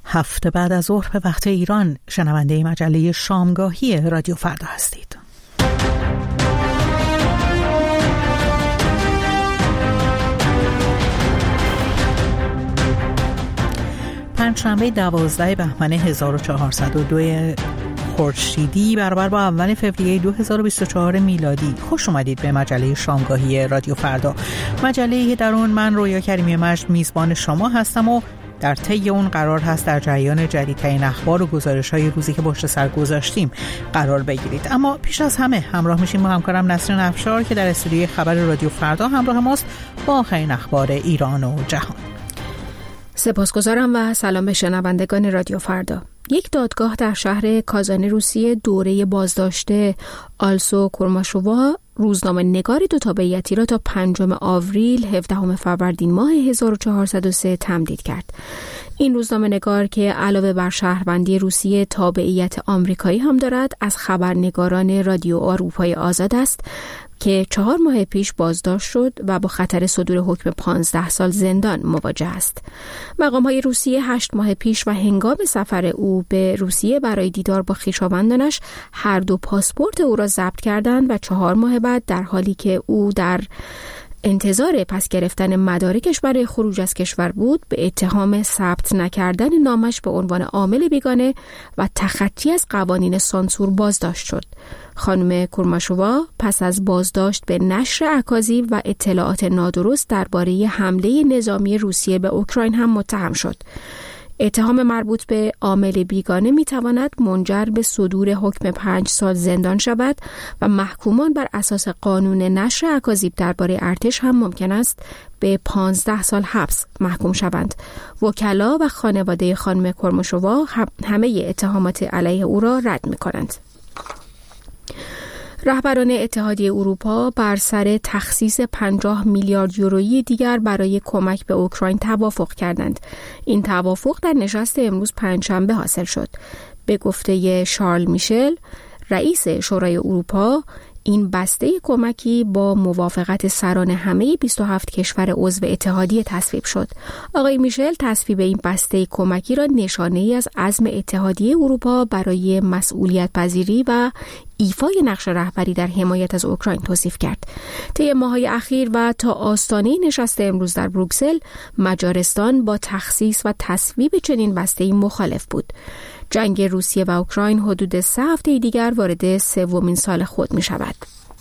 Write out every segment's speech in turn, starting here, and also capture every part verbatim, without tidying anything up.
هفت بعد از ظهر به وقت ایران شنونده مجله شامگاهی رادیو فردا هستید. پنجشنبه دوازده بهمن هزار و چهارصد و دو خورشیدی برابر با اول فوریه دو هزار و بیست و چهار میلادی. خوش اومدید به مجله شامگاهی رادیو فردا. مجله‌ای در اون من رویا کریمی مجد میزبان شما هستم و در طی اون قرار هست در جریان جدیدترین اخبار و گزارش‌های روزی که پشت سر گذاشتیم قرار بگیرید. اما پیش از همه همراه میشیم با همکارم نسرین افشار که در استودیوی خبر رادیو فردا همراه ماست با آخرین اخبار ایران و جهان. سپاسگزارم و سلام به شنوندگان رادیو فردا. یک دادگاه در شهر کازان روسیه دوره بازداشت آلسو کورماشووا روزنامه نگار دو تابعیتی را تا پنجم آوریل هفدهم فروردین ماه هزار و چهارصد و سه تمدید کرد. این روزنامه نگار که علاوه بر شهروندی روسیه تابعیت آمریکایی هم دارد، از خبرنگاران رادیو اروپای آزاد است که چهار ماه پیش بازداشت شد و با خطر صدور حکم پانزده سال زندان مواجه است. مقام‌های روسیه هشت ماه پیش و هنگام سفر او به روسیه برای دیدار با خویشاوندانش هر دو پاسپورت او را ضبط کردند و چهار ماه بعد در حالی که او در انتظار پس گرفتن مدارکش برای خروج از کشور بود، به اتهام ثبت نکردن نامش به عنوان عامل بیگانه و تخطی از قوانین سانسور بازداشت شد. خانم کورماشووا پس از بازداشت به نشر اکاذیب و اطلاعات نادرست درباره حمله نظامی روسیه به اوکراین هم متهم شد. اتهام مربوط به عامل بیگانه میتواند منجر به صدور حکم پنج سال زندان شود و محکومان بر اساس قانون نشر اکاذیب درباره ارتش هم ممکن است به پانزده سال حبس محکوم شوند. وکلا و خانواده خانم کورماشووا همه اتهامات علیه او را رد میکنند. رهبران اتحادیه اروپا بر سر تخصیص پنجاه میلیارد یورویی دیگر برای کمک به اوکراین توافق کردند. این توافق در نشست امروز پنجشنبه حاصل شد. به گفته شارل میشل، رئیس شورای اروپا، این بسته کمکی با موافقت سران همه بیست و هفت کشور عضو اتحادیه تصویب شد. آقای میشل تصویب این بسته کمکی را نشانه‌ای از عزم اتحادیه اروپا برای مسئولیت پذیری و ایفای نقش رهبری در حمایت از اوکراین توصیف کرد. طی ماه‌های اخیر و تا آستانه نشست امروز در بروکسل، مجارستان با تخصیص و تصویب چنین بسته‌ای مخالف بود. جنگ روسیه و اوکراین حدود سه هفته دیگر وارد سومین سال خود می شود.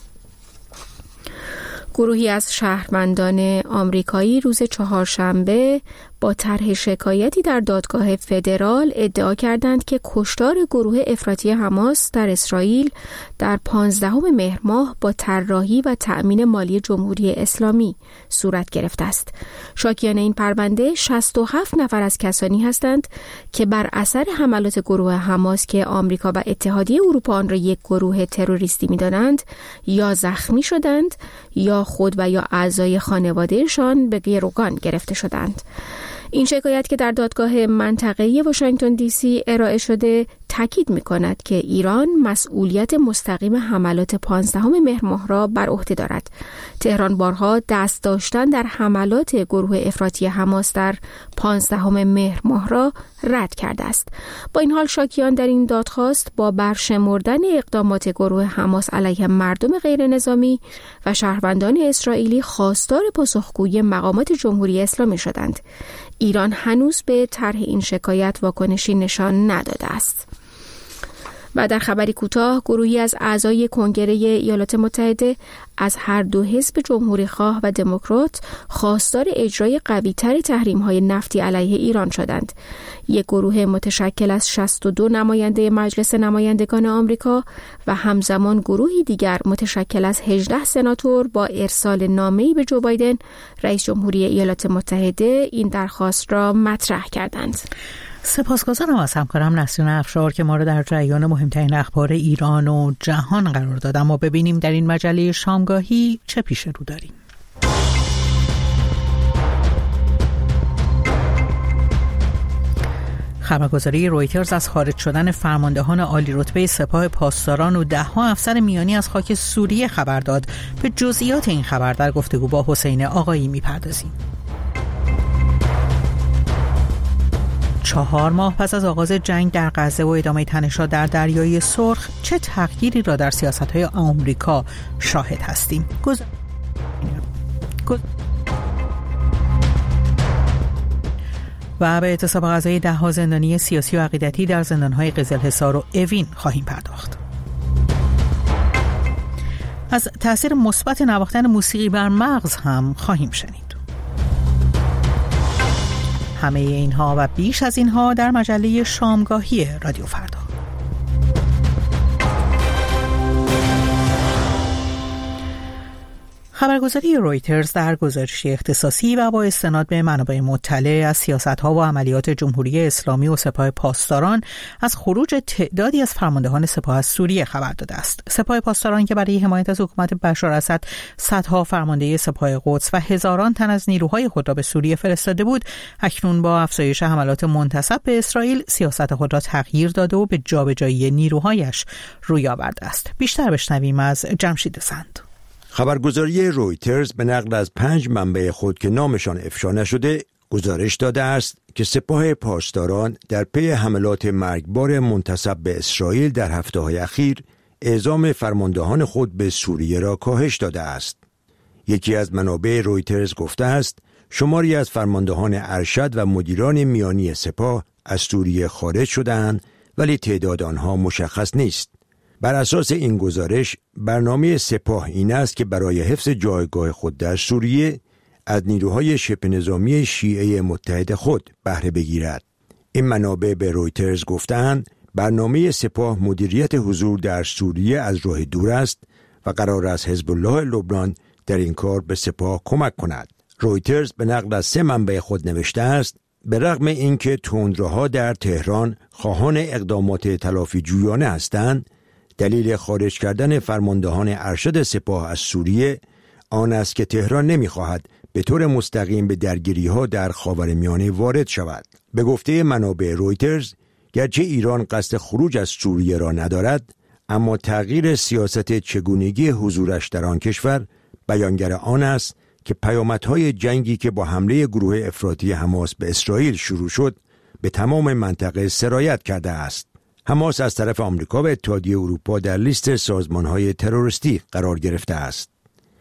گروهی از شهروندان آمریکایی روز چهارشنبه با طرح شکایتی در دادگاه فدرال ادعا کردند که کشتار گروه افراطی حماس در اسرائیل در پانزدهم مهر ماه با طراحی و تأمین مالی جمهوری اسلامی صورت گرفته است. شاکیان این پرونده شصت و هفت نفر از کسانی هستند که بر اثر حملات گروه حماس که آمریکا و اتحادیه اروپا آن را یک گروه تروریستی می‌دانند یا زخمی شدند یا خود و یا اعضای خانوادهشان به گروگان گرفته شدند. این شکایت که در دادگاه منطقه‌ای واشنگتن دی سی ارائه شده تاکید می‌کند که ایران مسئولیت مستقیم حملات پانزدهم مهر ماه را بر عهده دارد. تهران بارها دست داشتن در حملات گروه افراطی حماس در پانزدهم مهر ماه را رد کرده است. با این حال شاکیان در این دادخواست با برشمردن اقدامات گروه حماس علیه مردم غیر نظامی و شهروندان اسرائیلی خواستار پاسخگویی مقامات جمهوری اسلامی شدند. ایران هنوز به طرح این شکایت واکنشی نشان نداده است. و در خبری کوتاه، گروهی از اعضای کنگره ایالات متحده از هر دو حزب جمهوری‌خواه و دموکرات خواستار اجرای قوی‌تر تحریم‌های نفتی علیه ایران شدند. یک گروه متشکل از شصت و دو نماینده مجلس نمایندگان آمریکا و همزمان گروهی دیگر متشکل از هجده سناتور با ارسال نامه‌ای به جو بایدن، رئیس جمهوری ایالات متحده، این درخواست را مطرح کردند. سپاسگزارم از همکارم نسرین افشار که ما را در جریان مهمترین اخبار ایران و جهان قرار داد. اما ببینیم در این مجله شامگاهی چه پیش رو داریم. خبرگزاری رویترز از خارج شدن فرماندهان عالی رتبه سپاه پاسداران و ده ها افسر میانی از خاک سوریه خبر داد. به جزئیات این خبر در گفتگو با حسین آقایی میپردازیم. چهار ماه پس از آغاز جنگ در غزه و ادامه تنش‌ها در دریای سرخ چه تغییری را در سیاست‌های آمریکا شاهد هستیم؟ گز... گز... و به اعتصاب غذای ده‌ها زندانی سیاسی و عقیدتی در زندان‌های قزلحصار و اوین خواهیم پرداخت. از تأثیر مثبت نواختن موسیقی بر مغز هم خواهیم شنید. همه اینها و بیش از اینها در مجله شامگاهی رادیو فردا. خبرگزاری رویترز در گزارشی اختصاصی و با استناد به منابع مطلع از سیاست‌ها و عملیات جمهوری اسلامی و سپاه پاسداران از خروج تعدادی از فرماندهان سپاه از سوریه خبر داده است. سپاه پاسداران که برای حمایت از حکومت بشار اسد صدها فرمانده سپاه قدس و هزاران تن از نیروهای خود را به سوریه فرستاده بود، اکنون با افزایش حملات منتسب به اسرائیل سیاست خود را تغییر داده و به جابجایی نیروهایش روی آورده است. بیشتر بشنویم از جمشید زند. خبرگزاری رویترز به نقل از پنج منبع خود که نامشان افشا نشده گزارش داده است که سپاه پاسداران در پی حملات مرگبار منتسب به اسرائیل در هفته‌های اخیر اعزام فرماندهان خود به سوریه را کاهش داده است. یکی از منابع رویترز گفته است شماری از فرماندهان ارشد و مدیران میانی سپاه از سوریه خارج شدند، ولی تعداد آنها مشخص نیست. بر اساس این گزارش برنامه سپاه این است که برای حفظ جایگاه خود در سوریه از نیروهای شبه نظامی شیعه متحد خود بهره بگیرد. این منابع به رویترز گفتند برنامه سپاه مدیریت حضور در سوریه از راه دور است و قرار است حزب الله لبنان در این کار به سپاه کمک کند. رویترز به نقل از سه منبع خود نوشته است به رغم اینکه تندروها در تهران خواهان اقدامات تلافی جویانه هستند، دلیل خارج کردن فرماندهان ارشد سپاه از سوریه آن است که تهران نمی‌خواهد به طور مستقیم به درگیری‌ها در خاورمیانه وارد شود. به گفته منابع رویترز، گرچه ایران قصد خروج از سوریه را ندارد، اما تغییر سیاست چگونگی حضورش در آن کشور بیانگر آن است که پیامدهای جنگی که با حمله گروه افراطی حماس به اسرائیل شروع شد، به تمام منطقه سرایت کرده است. حماس از طرف آمریکا و اتحادیه اروپا در لیست سازمان‌های تروریستی قرار گرفته است.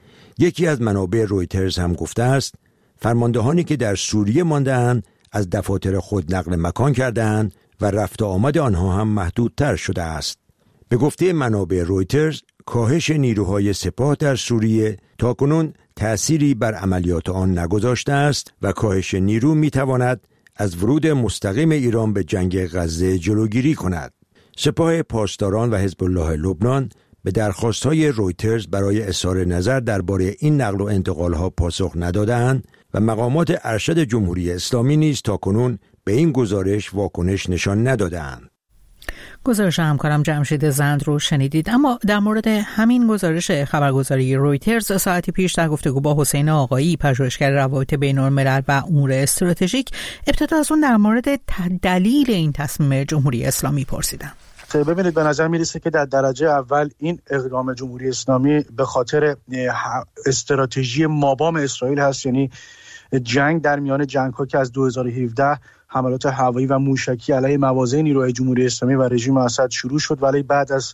یکی از منابع رویترز هم گفته است فرماندهانی که در سوریه مانده‌اند از دفاتر خود نقل مکان کرده‌اند و رفت و آمد آنها هم محدودتر شده است. به گفته منابع رویترز، کاهش نیروهای سپاه در سوریه تاکنون تأثیری بر عملیات آن نگذاشته است و کاهش نیرو می‌تواند از ورود مستقیم ایران به جنگ غزه جلوگیری کند. سپاه پاسداران و حزب الله لبنان به درخواست‌های رویترز برای اظهار نظر درباره این نقل و انتقال‌ها پاسخ ندادند و مقامات ارشد جمهوری اسلامی نیز تاکنون به این گزارش واکنش نشان ندادند. گزارش همکارم جمشید زند رو شنیدید. اما در مورد همین گزارش خبرگزاری رویترز ساعتی پیش در گفتگو با حسین آقایی، پژوهشگر روابط بین‌الملل و امور استراتژیک، ابتدا از اون در مورد دلیل این تصمیم جمهوری اسلامی پرسیدم. ببینید، به نظر میرسه که در درجه اول این اقدام جمهوری اسلامی به خاطر استراتژی مابام اسرائیل هست، یعنی جنگ در میان جنگ‌ها که از دو هزار و هفده حملات هوایی و موشکی علیه مواضع نیروهای جمهوری اسلامی و رژیم اسد شروع شد، ولی بعد از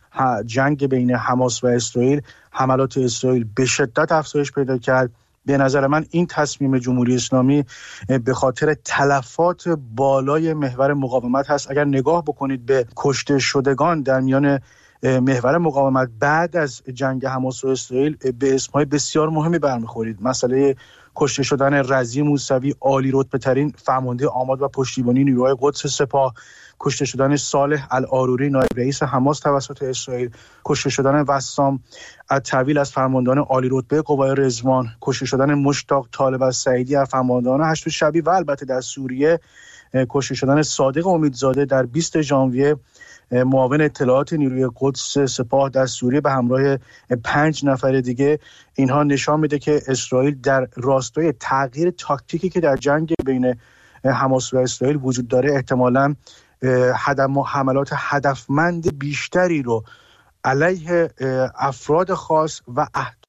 جنگ بین حماس و اسرائیل حملات اسرائیل به شدت افزایش پیدا کرد. به نظر من این تصمیم جمهوری اسلامی به خاطر تلفات بالای محور مقاومت هست. اگر نگاه بکنید به کشته شدگان در میان محور مقاومت بعد از جنگ حماس و اسرائیل، به اسمهای بسیار مهمی برمیخورید. مسئله کشته شدن رضی موسوی، عالی رتبه ترین فرمانده آماد و پشتیبانی نیروهای قدس سپاه، کشته شدن صالح العاروری نایب رئیس حماس توسط اسرائیل، کشته شدن وسام الطویل از فرماندهان عالی رتبه قوای رضوان، کشته شدن مشتاق طالب السعیدی از فرماندهان هشت شبی و البته در سوریه کشته شدن صادق امیدزاده در بیست ژانویه معاون اطلاعات نیروی قدس سپاه در سوریه به همراه پنج نفر دیگه. اینها نشان میده که اسرائیل در راستای تغییر تاکتیکی که در جنگ بین حماس و اسرائیل وجود داره احتمالاً حملات هدفمند بیشتری رو علیه افراد خاص و اهداف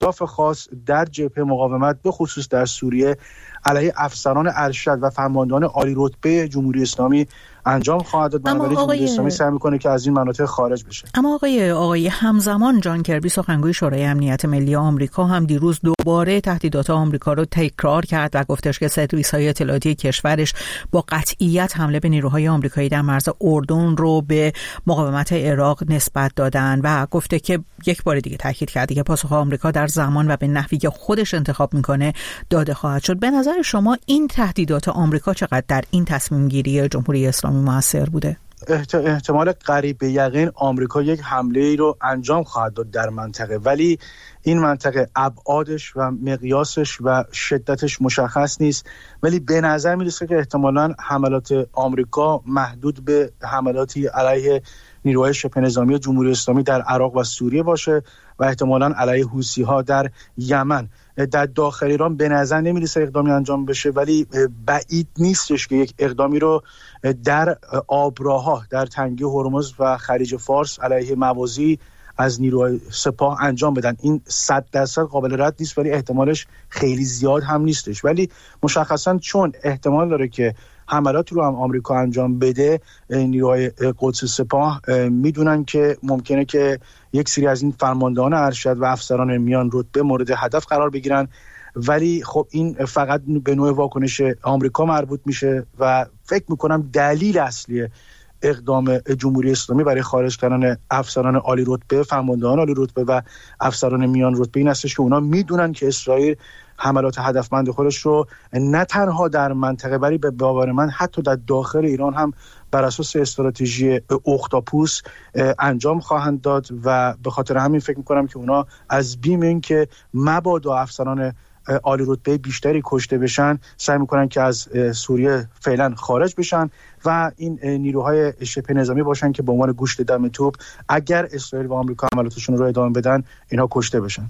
اهداف خاص در جبهه مقاومت به خصوص در سوریه علیه افسران ارشد و فرماندهان عالی رتبه جمهوری اسلامی انجام خواهد داد. بنابراین جمهوری اسلامی سعی میکنه که از این مناطق خارج بشه. اما آقای آقای همزمان جان کربی سخنگوی شورای امنیت ملی آمریکا هم دیروز دوباره تهدیدات آمریکا رو تکرار کرد و گفتش که سرویس‌های اطلاعاتی کشورش با قطعیت حمله به نیروهای آمریکایی در مرز اردن رو به مقاومت عراق نسبت دادن و گفته که یک بار دیگه تاکید کرده که پاسخ آمریکا در زمان و به نحوی که خودش انتخاب میکنه داده خواهد شد. به نظر شما این تهدیدات آمریکا چقدر در این تصمیم گیری جمهوری اسلامی موثر بوده؟ احتمال قریب به یقین آمریکا یک حمله ای رو انجام خواهد داد در منطقه، ولی این منطقه ابعادش و مقیاسش و شدتش مشخص نیست، ولی به نظر میرسه که احتمالاً حملات آمریکا محدود به حملاتی علیه نیروهای شبه نظامی جمهوری اسلامی در عراق و سوریه باشه و احتمالاً علیه حوثی‌ها در یمن. در داخل ایران به نظر نمیرسه اقدامی انجام بشه، ولی بعید نیستش که یک اقدامی رو در آبراها در تنگه هرمز و خلیج فارس علیه موازی از نیروهای سپاه انجام بدن. این صد درصد قابل رد نیست، ولی احتمالش خیلی زیاد هم نیستش. ولی مشخصا چون احتمال داره که حملاتی رو هم آمریکا انجام بده، نیروهای قدس سپاه میدونن که ممکنه که یک سری از این فرماندهان ارشد و افسران میان رتبه مورد هدف قرار بگیرن، ولی خب این فقط به نوع واکنش آمریکا مربوط میشه و فکر میکنم دلیل اصلی اقدام جمهوری اسلامی برای خارج کردن افسران عالی رتبه، فرماندهان عالی رتبه و افسران میان رتبه این هستش که اونا میدونن که اسرائیل حملات هدفمند خودش رو نه تنها در منطقه ولی به باور من حتی در داخل ایران هم بر اساس استراتژی اختاپوس انجام خواهند داد و به خاطر همین فکر میکنم که اونا از بیم این که مبادا افسران عالی رتبه بیشتری کشته بشن سعی میکنن که از سوریه فعلا خارج بشن و این نیروهای شبه نظامی باشن که به عنوان گوشت دم توپ اگر اسرائیل و آمریکا عملاتشون رو ادامه بدن اینها کشته بشن.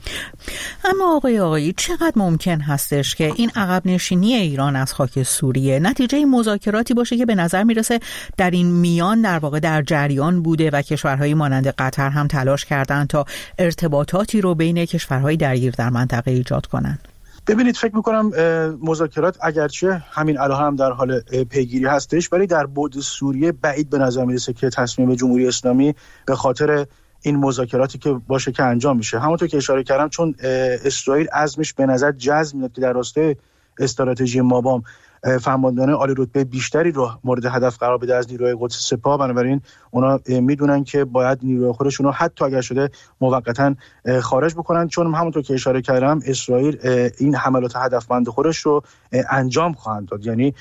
اما آقای آقایی چقدر ممکن هستش که این عقب نشینی ایران از خاک سوریه نتیجه مذاکراتی باشه که به نظر میرسه در این میان در واقع در جریان بوده و کشورهای مانند قطر هم تلاش کردن تا ارتباطاتی رو بین کشورهای درگیر در منطقه ایجاد کنن؟ ببینید فکر میکنم مذاکرات اگرچه همین الان هم در حال پیگیری هستش، ولی در بعد سوریه بعید به نظر میرسه که تصمیم جمهوری اسلامی به خاطر این مذاکراتی که باشه که انجام میشه. همونطور که اشاره کردم چون اسرائیل عزمش به نظر جزم میاد که در راستای استراتژی مابام فرماندهان عالی رتبه بیشتری رو مورد هدف قرار بده از نیروهای قدس سپاه، بنابراین اونا میدونن که باید نیروهای خودشون رو حتی اگر شده موقتا خارج بکنن، چون همونطور که اشاره کردم اسرائیل این حملات هدفمند خودش رو انجام خواهند داد. یعنی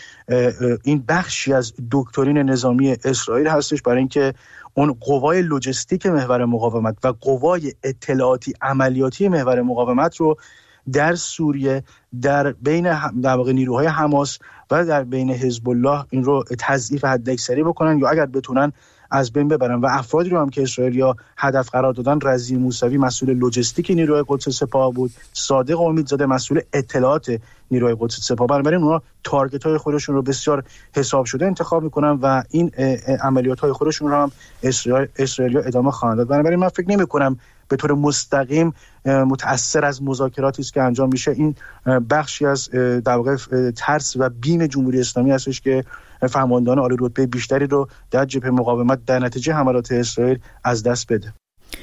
این بخشی از دکترین نظامی اسرائیل هستش برای اینکه اون قوای لوجستیک محور مقاومت و قوای اطلاعاتی عملیاتی محور مقاومت رو در سوریه در بین در واقع نیروهای حماس و در بین حزب الله این رو تضعیف حداکثری بکنن یا اگر بتونن از بین ببرن. و افرادی رو هم که اسرائیلیا هدف قرار دادن، رضی موسوی مسئول لوجستیک نیروهای قدس سپاه بود، صادق امیدزاده مسئول اطلاعات نیروهای قدس سپاه. بنابراین اونها تارگت های خودشون رو بسیار حساب شده انتخاب میکنن و این عملیات های خودشون رو هم اسرائیل اسرائیلیا ادامه خواهند داد. بنابراین من فکر نمی کنم به طور مستقیم متأثر از مذاکراتی است که انجام میشه. این بخشی از در واقع ترس و بیم جمهوری اسلامی هستش که فرماندهان عالی رتبه بیشتری رو در جبهه مقاومت در نتیجه حملات اسرائیل از دست بده.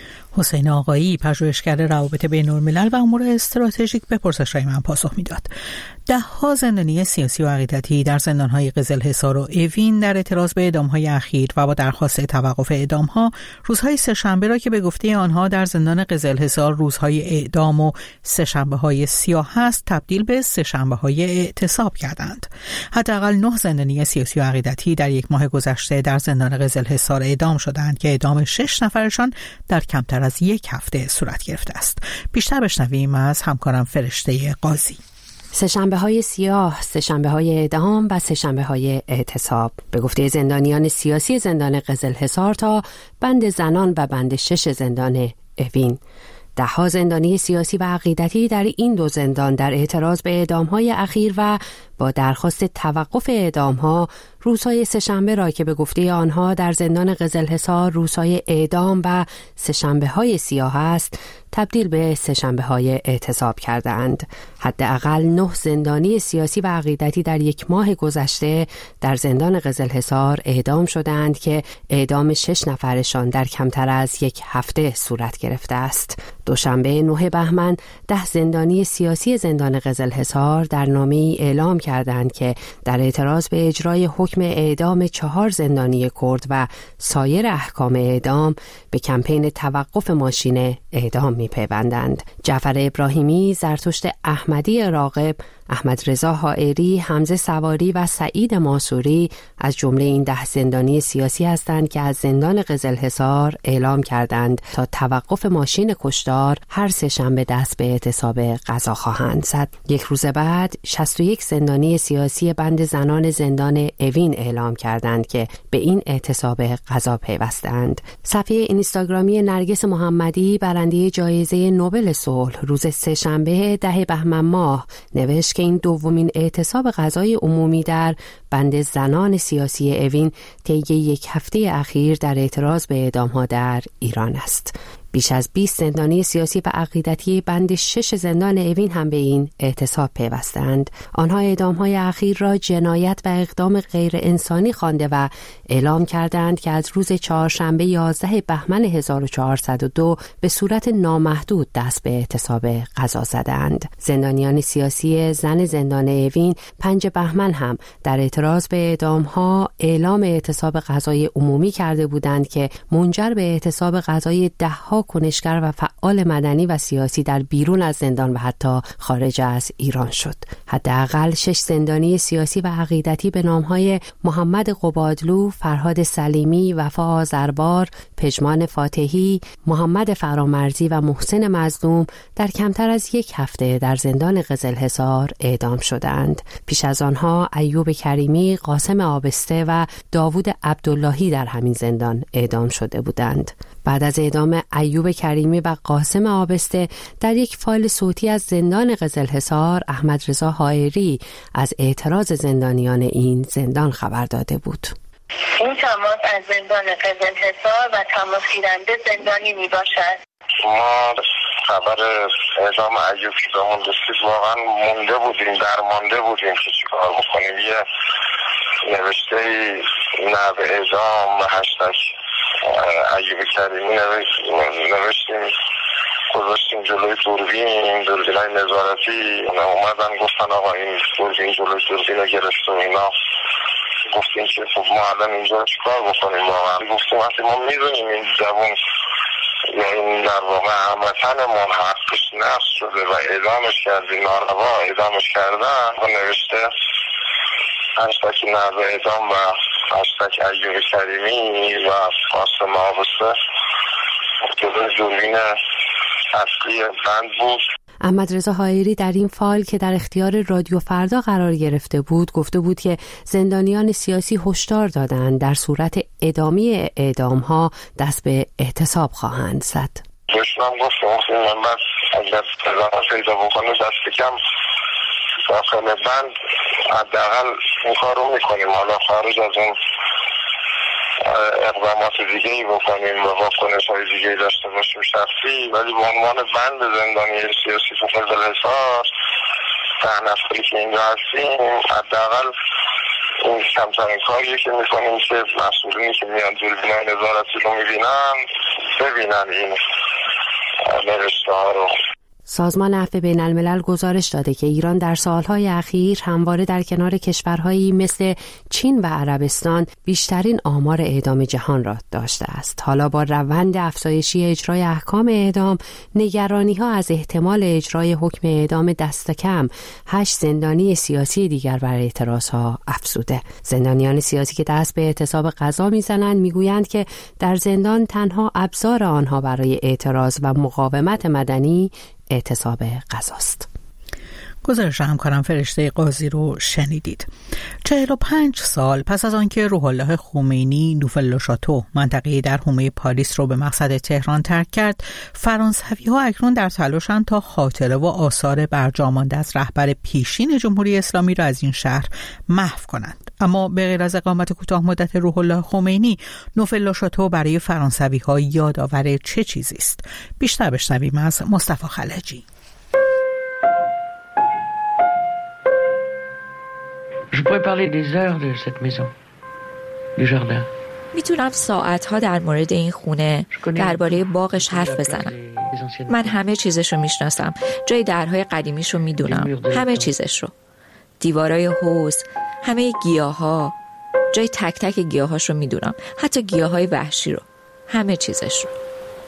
حسین آقایی، پژوهشگر روابط بین‌الملل و امور استراتژیک، به پرسش‌های من پاسخ میداد. ده ها زندانی سیاسی و عقیدتی در زندان‌های قزلحصار و اوین در اعتراض به اعدام‌های اخیر و با درخواست توقف اعدام‌ها روزهای سه‌شنبه را که به گفته آنها در زندان قزلحصار روزهای اعدام و سه‌شنبه‌های سیاه است تبدیل به سه‌شنبه‌های اعتصاب کردند. حداقل نه زندانی سیاسی و عقیدتی در یک ماه گذشته در زندان قزلحصار اعدام شدند که اعدام شش نفرشان در کمتر از یک هفته صورت گرفته است. بیشتر بشنویم از همکارم فرشته قاضی. سه‌شنبه های سیاه، سه‌شنبه های اعدام و سه‌شنبه های اعتصاب. به گفته زندانیان سیاسی زندان قزلحصار تا بند زنان و بند شش زندان اوین. ده ها زندانی سیاسی و عقیدتی در این دو زندان در اعتراض به اعدام‌های اخیر و با درخواست توقف اعدام‌ها روزهای سه‌شنبه را که به گفته آنها در زندان قزلحصار روزهای اعدام و سه‌شنبه‌های سیاه است، تبدیل به سه‌شنبه‌های اعتصاب کردند. حداقل نه زندانی سیاسی و عقیدتی در یک ماه گذشته در زندان قزلحصار اعدام شدند که اعدام شش نفرشان در کمتر از یک هفته صورت گرفته است. دوشنبه نه بهمن ده زندانی سیاسی زندان قزلحصار در نامه‌ای اعلام کردند که در اعتراض به اجرای حکم اعدام چهار زندانی کرد و سایر احکام اعدام به کمپین توقف ماشین اعدام می‌پیوندند. جعفر ابراهیمی، زرتشت احمدی راغب، احمد رضا حائری، حمزه سواری و سعید ماسوری از جمله این ده زندانی سیاسی هستند که از زندان قزلحصار اعلام کردند تا توقف ماشین کشتار هر سه‌شنبه دست به اعتصاب غذا خواهند زد. یک روز بعد شصت و یک زندانی سیاسی بند زنان زندان اوین اعلام کردند که به این اعتصاب غذا پیوستند. صفحه اینستاگرامی نرگس محمدی، برنده جایزه نوبل صلح، روز سه‌شنبه ده بهمن ماه نوشت که این دومین اعتصاب غذای عمومی در بند زنان سیاسی اوین طی یک هفته اخیر در اعتراض به اعدام‌ها در ایران است. بیش از بیست زندانی سیاسی و عقیدتی بند شش زندان اوین هم به این اعتصاب پیوستند. آنها اعدام‌های اخیر را جنایت و اقدام غیر انسانی خوانده و اعلام کردند که از روز چهارشنبه یازده بهمن هزار و چهارصد و دو به صورت نامحدود دست به اعتصاب غذا زدند. زندانیان سیاسی زن زندان اوین پنج بهمن هم در اعتراض به اعدام‌ها اعلام اعتصاب غذای عمومی کرده بودند که منجر به اعتصاب غذای ده‌ها کنشگر و فعال مدنی و سیاسی در بیرون از زندان و حتی خارج از ایران شد. حداقل شش زندانی سیاسی و عقیدتی به نامهای محمد قبادلو، فرهاد سلیمی، وفا آذربار، پژمان فاتحی، محمد فرامرزی و محسن مظلوم در کمتر از یک هفته در زندان قزلحصار اعدام شدند. پیش از آنها ایوب کریمی، قاسم آبسته و داوود عبداللهی در همین زندان اعدام شده بودند. بعد از اعدام ایوب کریمی و قاسم آبسته در یک فایل صوتی از زندان قزلحصار، احمد رضا حائری از اعتراض زندانیان این زندان خبر داده بود. این تماس از زندان قزلحصار و تماس گیرنده زندانی می باشد. ما خبر اعدام ایوب که بهمون رسید واقعا مونده بودیم، درمانده بودیم که چیکار بکنیم. یه نوشته نه به اعدام و هشتگ ایوب کریمی نوشتیم، گذاشتیم جلوی دوربین، دوربینای نظارتی اومدن گفتن آقا این دوربین جلوی دوربین رو گرفت و اینا. گفتیم که خب ما الان اینجا چیکار بکنیم؟ واقعا گفتیم وقتی ما میدونیم این جوان یا این در واقع هموطنمون حقش نقض شده و اعدامش کردیم، ناروا اعدامش کردن و نوشته هشتگ نه به اعدام و هشتگ ایوب کریمی و قاسم آبسته جلوی دوربین اصلی بند بود. احمد رضا حائری در این فایل که در اختیار رادیو فردا قرار گرفته بود گفته بود که زندانیان سیاسی هشدار دادند در صورت ادامه اعدام‌ها دست به اعتصاب خواهند زد. دشمن گفتم من بس اگر تظاهر پیدا بکنه دست کم داخل بند حداقل این کار رو میکنیم، حالا خارج از اون اقدامات دیگه ای بکنیم و واکنش های دیگه ای داشته باشیم شخصی، ولی به عنوان بند زندانی سیاسی تو قزلحصار ده نفری که اینجا هستیم حداقل این کمترین کاریه که میکنیم که مسئولینی که میان دوربینای نظارتی رو میبینن ببینن این نوشته ها رو. سازمان عفو بین الملل گزارش داده که ایران در سالهای اخیر همواره در کنار کشورهایی مثل چین و عربستان بیشترین آمار اعدام جهان را داشته است. حالا با روند افزایشی اجرای احکام اعدام، نگرانی‌ها از احتمال اجرای حکم اعدام دست کم هشت زندانی سیاسی دیگر بر اعتراضها افزوده. زندانیان سیاسی که دست به اعتصاب غذا میزنند میگویند که در زندان تنها ابزار آنها برای اعتراض و مقاومت مدنی اعتصاب غذاست. گزارش همکارم فرشته قاضی رو شنیدید. چهل و پنج سال پس از آنکه روح الله خمینی نوفل-لو-شاتو منطقه‌ای در حومه پاریس رو به مقصد تهران ترک کرد، فرانسوی‌ها اکنون در تلاشند تا خاطره و آثار برجامانده از رهبر پیشین جمهوری اسلامی را از این شهر محو کنند. اما به غیر از اقامت کوتاه مدت روح الله خمینی، نوفل لوشاتو برای فرانسوی‌ها یادآور چه چیزی است؟ بیشتر بشنویم از مصطفی خلجی. Je pourrais parler des heures de cette maison, du jardin. میتونم ساعتها در مورد این خونه درباره باغش حرف بزنم. من همه چیزش رو میشناسم. جای درهای قدیمیش رو میدونم. همه چیزش رو. دیوارای حوض، همه گیاها، جای تک تک گیاهاش رو میدونم. حتی گیاهای وحشی رو. همه چیزش رو.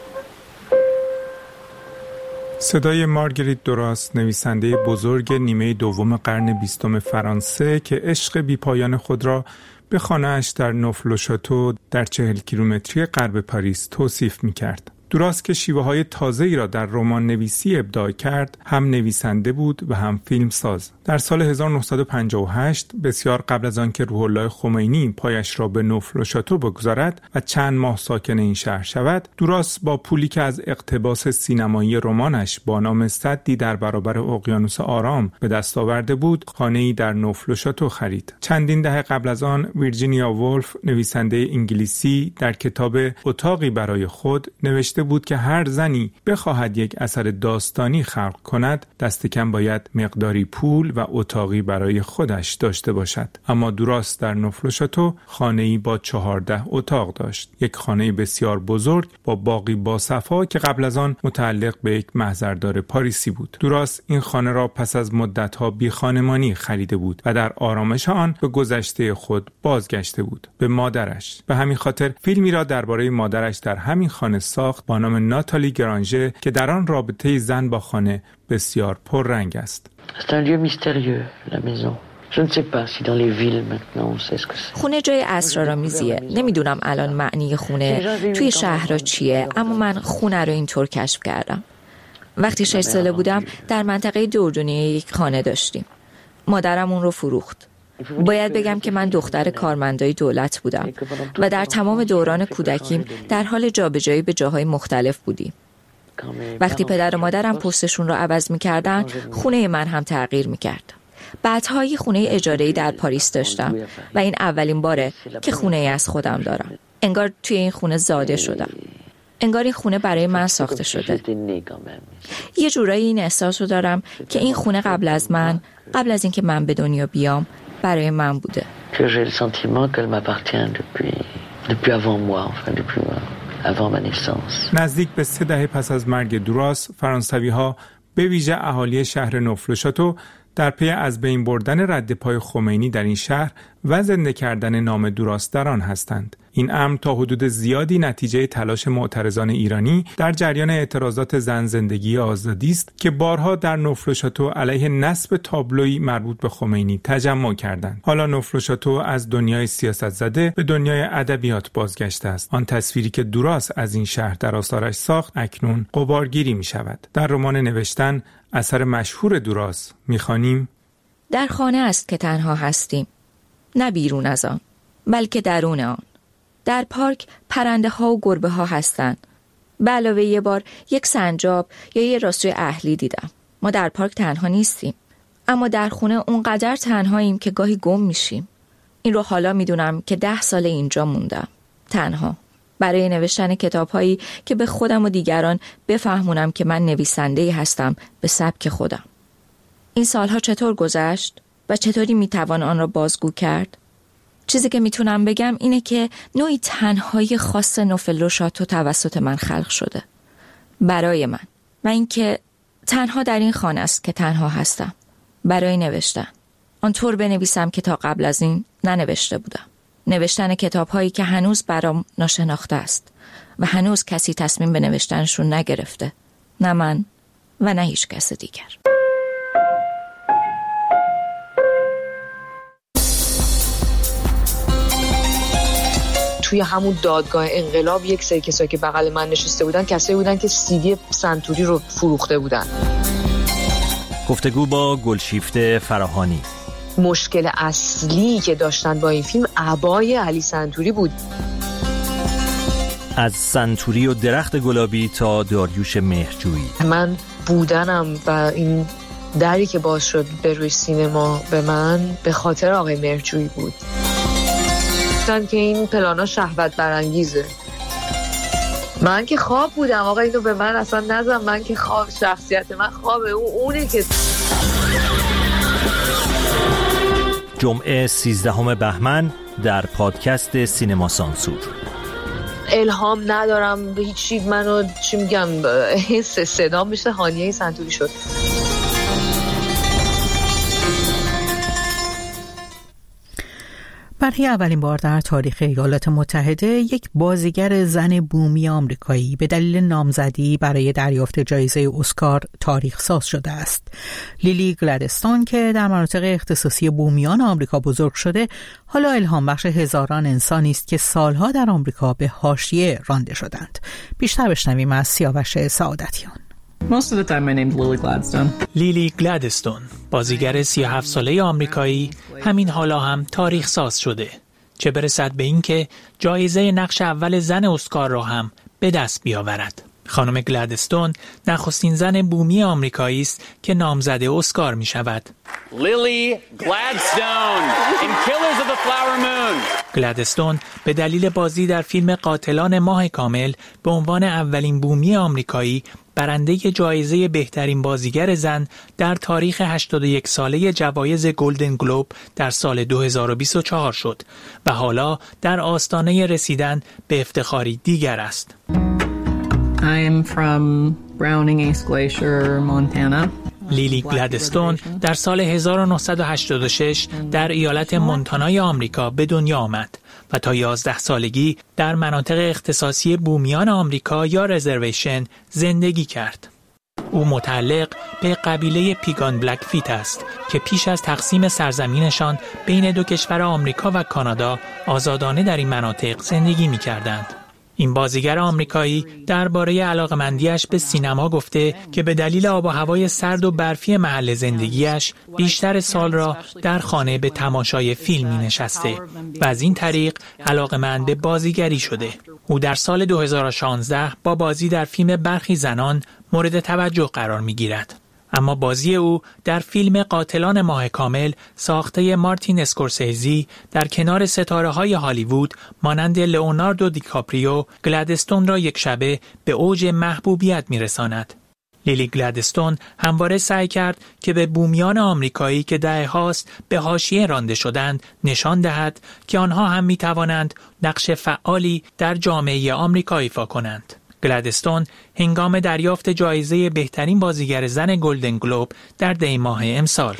صدای مارگریت دوراس، نویسنده بزرگ نیمه دوم قرن بیستم فرانسه که عشق بی‌پایان خود را به خانه‌اش در نوف لوشاتو در چهل کیلومتری غرب پاریس توصیف می‌کرد. دوراس که شیوه‌های تازه‌ای را در رمان نویسی ابداع کرد، هم نویسنده بود و هم فیلمساز. در سال هزار و نهصد و پنجاه و هشت، بسیار قبل از آنکه روح الله خمینی پایش را به نوف لوشاتو بگذارد و چند ماه ساکن این شهر شود، دوراس با پولی که از اقتباس سینمایی رمانش با نام سدی در برابر اقیانوس آرام به دست آورده بود، خانه‌ای در نوف لوشاتو خرید. چندین دهه قبل از آن، ویرجینیا وولف، نویسنده انگلیسی، در کتاب اتاقی برای خود نوشته بود که هر زنی بخواهد یک اثر داستانی خلق کند، دست کم باید مقداری پول و اتاقی برای خودش داشته باشد. اما دوراس در نوف لوشاتو خانه‌ای با چهارده اتاق داشت. یک خانه بسیار بزرگ با باغی باصفا که قبل از آن متعلق به یک محضردار پاریسی بود. دوراس این خانه را پس از مدت‌ها بی خانمانی خریده بود و در آرامش آن به گذشته خود بازگشته بود، به مادرش. به همین خاطر فیلمی را درباره مادرش در همین خانه ساخت با نام ناتالی گرانژه که در آن رابطه زن با خانه بسیار پررنگ است. خونه جای اسرارآمیزیه. نمیدونم الان معنی خونه توی شهرها چیه، اما من خونه رو اینطور کشف کردم. وقتی شش ساله بودم در منطقه دوردونیه یک خانه داشتیم. مادرم اون رو فروخت. باید بگم که من دختر کارمندای دولت بودم و در تمام دوران کودکیم در حال جابجایی به جاهای مختلف بودیم. وقتی پدر و مادرم پستشون رو عوض می‌کردن، خونه من هم تغییر می‌کرد. بعدها یه خونه اجاره‌ای در پاریس داشتم و این اولین باره که خونه‌ای از خودم دارم. انگار توی این خونه زاده شدم. انگار این خونه برای من ساخته شده. یه جورایی این احساس رو دارم که این خونه قبل از من، قبل از اینکه من به دنیا بیام، برای من بوده. نزدیک به سه دهه پس از مرگ دوراس، فرانسوی‌ها به ویژه اهالی شهر نوف لوشاتو در پی از بین بردن رد پای خمینی در این شهر و زنده کردن نام دوراس در آن هستند. این امر تا حدود زیادی نتیجه تلاش معترضان ایرانی در جریان اعتراضات زن زندگی آزادی است که بارها در نوف لوشاتو علیه نصب تابلویی مربوط به خمینی تجمع کردند. حالا نوف لوشاتو از دنیای سیاست زده به دنیای ادبیات بازگشته است. آن تصویری که دوراس از این شهر در آثارش ساخت اکنون غبارگیری می شود. در رمان نوشتن، اثر مشهور دوراس، می‌خوانیم: در خانه است که تنها هستیم، نه بیرون از آن، بلکه درون آن. در پارک پرنده ها و گربه ها هستند. به علاوه یه بار یک سنجاب یا یه راستوی اهلی دیدم. ما در پارک تنها نیستیم، اما در خونه اونقدر تنهاییم که گاهی گم میشیم. این رو حالا میدونم که ده سال اینجا موندم، تنها، برای نوشتن کتاب‌هایی که به خودم و دیگران بفهمونم که من نویسنده‌ای هستم به سبک خودم. این سالها چطور گذشت و چطوری میتوان آن را بازگو کرد؟ چیزی که میتونم بگم اینه که نوعی تنهایی خاص نوف لوشاتو توسط من خلق شده، برای من، و اینکه تنها در این خانه است که تنها هستم برای نوشتن. آنطور بنویسم که تا قبل از این ننوشته بودم. نوشتن کتاب‌هایی که هنوز برام ناشناخته است و هنوز کسی تصمیم به نوشتنشون نگرفته، نه من و نه هیچ کس دیگر. توی همون دادگاه انقلاب یک سری کسایی که بغل من نشسته بودن کسایی بودن که سیدی سنتوری رو فروخته بودن. گفتگو با گلشیفته فراهانی. مشکل اصلی که داشتن با این فیلم عبای علی سنتوری بود. از سنتوری و درخت گلابی تا داریوش مهرجویی. من بودنم و این دری که باز شد به روی سینما به من به خاطر آقای مهرجویی بود. گفتن که این پلانا شهوت برانگیزه. من که خواب بودم آقا، اینو به من اصلا نزن، من که خواب، شخصیت من خوابه، اون اونه که. جمعه سیزدهم بهمن در پادکست سینما سانسور. الهام ندارم به هیچ چی، منو چی میگم، حس صدا مثل هانیه سنتوری شد. برای اولین بار در تاریخ ایالات متحده یک بازیگر زن بومی آمریکایی به دلیل نامزدی برای دریافت جایزه اسکار تاریخ ساز شده است. لیلی گلادستون که در مناطق اختصاصی بومیان آمریکا بزرگ شده، حالا الهام بخش هزاران انسانی است که سالها در آمریکا به حاشیه رانده شدند. بیشتر بشنویم از سیاوش سعادتیان. Most of the time my name's Lily Gladstone. لیلی گلادستون، بازیگر سی و هفت ساله آمریکایی، همین حالا هم تاریخ ساز شده. چه برسد به این که جایزه نقش اول زن اسکار را هم به دست بیاورد. خانم گلادستون نخستین زن بومی آمریکایی است که نامزد اسکار می شود. لیلی گلادستون in Killers of the Flower Moon. گلادستون به دلیل بازی در فیلم قاتلان ماه کامل به عنوان اولین بومی آمریکایی برنده جایزه بهترین بازیگر زن در تاریخ هشتاد و یک ساله جوایز گلدن گلوب در سال دو هزار و بیست و چهار شد و حالا در آستانه رسیدن به افتخاری دیگر است. I'm from Browning Ace Glacier, Montana. لیلی گلادستون در سال هزار و نهصد و هشتاد و شش در ایالت مونتانای آمریکا به دنیا آمد و تا یازده سالگی در مناطق اختصاصی بومیان آمریکا یا رزرویشن زندگی کرد. او متعلق به قبیله پیگان بلکفیت است که پیش از تقسیم سرزمینشان بین دو کشور آمریکا و کانادا آزادانه در این مناطق زندگی می کردند. این بازیگر آمریکایی درباره علاقمندیش به سینما گفته که به دلیل آب و هوای سرد و برفی محل زندگیش بیشتر سال را در خانه به تماشای فیلم می نشسته و از این طریق علاقمند به بازیگری شده. او در سال دو هزار و شانزده با بازی در فیلم برخی زنان مورد توجه قرار می گیرد. اما بازی او در فیلم قاتلان ماه کامل ساخته مارتین اسکورسیزی در کنار ستاره‌های هالیوود مانند لئوناردو دیکاپریو گلادستون را یک شبه به اوج محبوبیت می‌رساند. لیلی گلادستون همواره سعی کرد که به بومیان آمریکایی که دهه‌هاست به حاشیه رانده شدند نشان دهد که آنها هم می‌توانند نقش فعالی در جامعه آمریکا ایفا کنند. گلادستون هنگام دریافت جایزه بهترین بازیگر زن گلدن گلوب در دی ماه امسال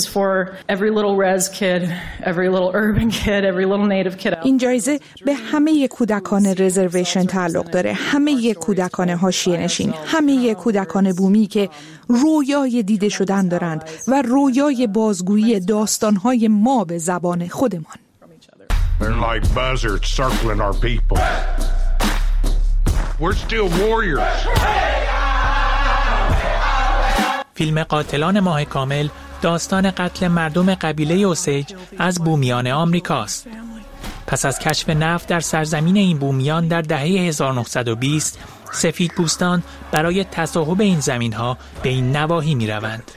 این جایزه به همه کودکان رزرویشن تعلق داره، همه کودکان حاشیه نشین، همه کودکان بومی که رویای دیده شدن دارند و رویای بازگویی داستانهای ما به زبان خودمان. They're like buzzards circling our people. We're still warriors. فیلم قاتلان ماه کامل داستان قتل مردم قبیله اوسیج از بومیان آمریکاست. پس از کشف نفت در سرزمین این بومیان در دهه هزار و نهصد و بیست، سفید پوستان برای تصاحب این زمین‌ها به این نواحی می‌روند.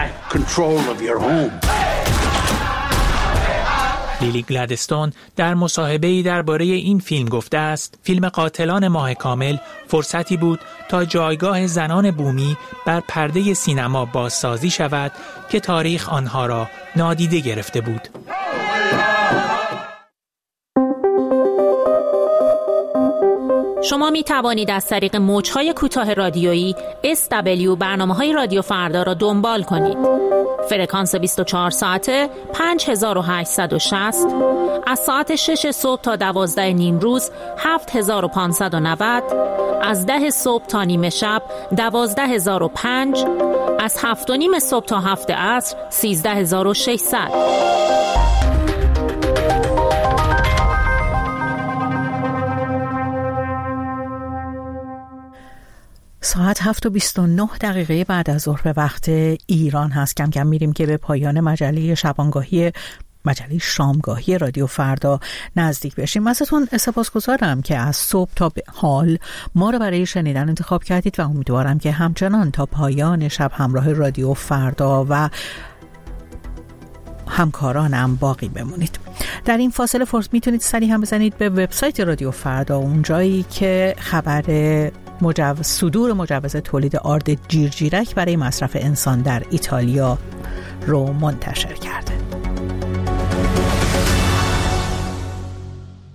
لیلی گلادستون در مصاحبه‌ای درباره این فیلم گفته است فیلم قاتلان ماه کامل فرصتی بود تا جایگاه زنان بومی بر پرده سینما بازسازی شود که تاریخ آنها را نادیده گرفته بود. شما می توانید از طریق موج‌های کوتاه رادیویی اس دبلیو برنامه‌های رادیو فردا را دنبال کنید. فرکانس بیست و چهار ساعته پنج هزار و هشتصد و شصت، از ساعت شش صبح تا دوازده نیم روز هفت هزار و پانصد و نود، از ده صبح تا نیمه شب دوازده هزار و پنج، از هفت و نیم صبح تا هفت عصر سیزده هزار و ششصد. ساعت هفت و بیست و نه دقیقه بعد از ظهر به وقت ایران هست. کم کم میریم که به پایان مجله شبانگاهی مجله شامگاهی رادیو فردا نزدیک بشیم. ازتون سپاسگزارم که از صبح تا به حال ما رو برای شنیدن انتخاب کردید و امیدوارم که همچنان تا پایان شب همراه رادیو فردا و همکارانم باقی بمونید. در این فاصله فرصت میتونید سری هم بزنید به وبسایت رادیو فردا، اونجایی که خبر مجوز صدور مجوز تولید آرد جیرجیرک برای مصرف انسان در ایتالیا رو منتشر کرده.